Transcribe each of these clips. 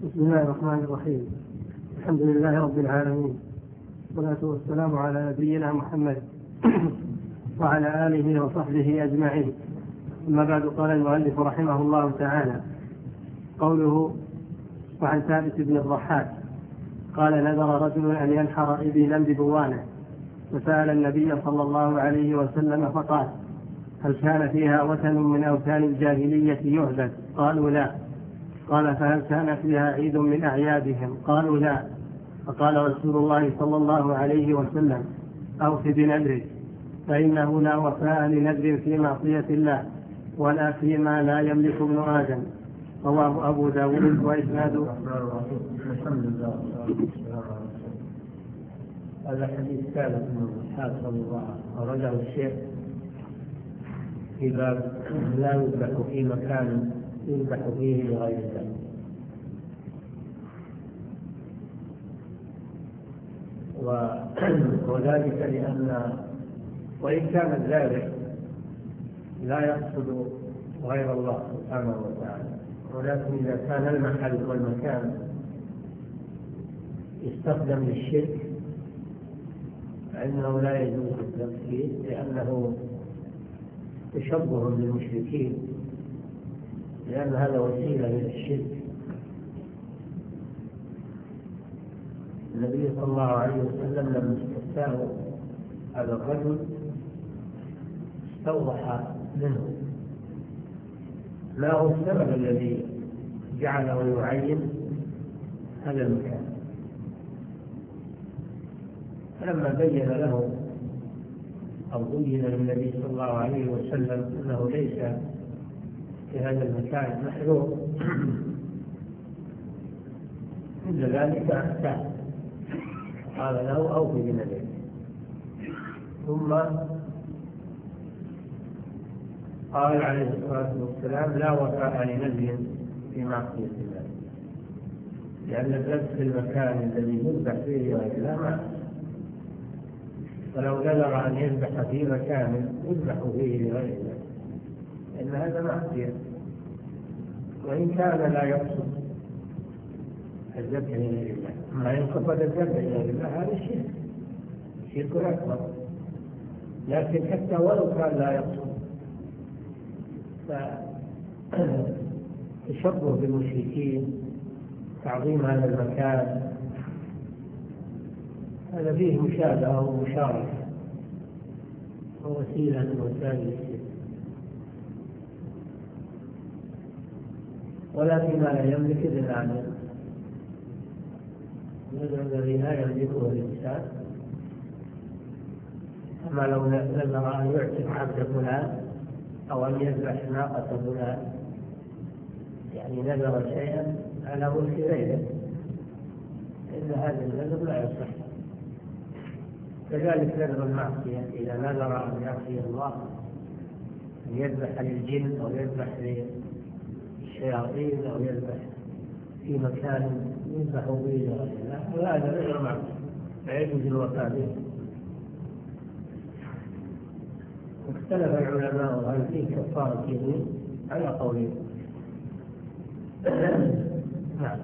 بسم الله الرحمن الرحيم. الحمد لله رب العالمين، والصلاة والسلام على نبينا محمد وعلى آله وصحبه أجمعين. أما بعد، قال المؤلف رحمه الله تعالى: قوله: وعن ثابت بن الضحاك قال: نذر رجل أن ينحر إبلا ببوانه، فسأل النبي صلى الله عليه وسلم فقال: هل كان فيها وثن من أوثان الجاهلية يعبد؟ قالوا: لا. قال: فهل كان فيها عيد من أعيادهم؟ قالوا: لا. فقال رسول الله صلى الله عليه وسلم: أوف بنذرك، فإنه لا وفاء لنذر في معصية الله ولا فيما لا يملك ابن آدم. رواه أبو داود وإسناده. الحمد لله. هذا حديث ثابت من الصحابة صلى الله عليه وسلم، ورجعه الشيخ في باب لا يذبح في مكان يذبح فيه لغير الله. وذلك لأن وإن كان الذابح لا يقصد غير الله سبحانه وتعالى، ولكن إذا كان المحل والمكان يستخدم للشرك فإنه لا يجوز الذبح فيه، لأنه تشبه بالمشركين، لأن هذا وسيلة للشرك. النبي صلى الله عليه وسلم لما استفتاه هذا الرجل استوضح منه ما هو السبب الذي جعله يعين هذا المكان. فلما بين له أو بين للنبي صلى الله عليه وسلم أنه ليس في هذا المكان محذور إلا ذلك أفتاه، قال له: أوف بنذرك. ثم قال عليه الصلاة والسلام: لا وفاء لنذر في معصية الله، لأن الذبح في المكان الذي يذبح فيه غير الله معصية، فلو نذر أن يذبح في مكان يذبح فيه لغير الله إن هذا معصية، وإن كان لا يقصد الذبح لغير الله. ما إن قصد الذبح لغير الله هذا شرك أكبر، لكن حتى ولو كان لا يقصد فتشبه بالمشركين، تعظيم هذا المكان، هذا فيه مشابهة ومشاركة ووسيلة من وسائل الشرك، ولا فيما لا يملك ابن آدم. الذي لا يملكه الإنسان، أما لو نذر أن يعتق عبد فلان أو أن يذبح ناقة فلان، يعني نذر شيئا على ملك غيره، إن هذا النذر لا يصح. كذلك نذر المعصية، إذا نذر أن يعصي الله، أن يذبح للجن أو يذبح للشياطين أو يذبح في مكان يذبح به لغير الله، هذا نذر معصية لا يجوز الوفاء به. اختلف العلماء هل فيه كفارة يمين على قولين. نعم.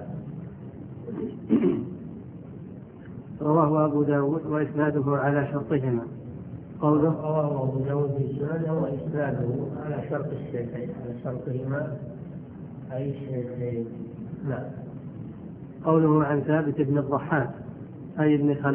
رواه أبو داود وإسناده على شرطهما. قوله: رواه أبو داود في سننه وإسناده على شرط الشيخين، على شرطهما أي الشيخين. نعم. قوله: عن ثابت بن الضحاك أي ابن خليل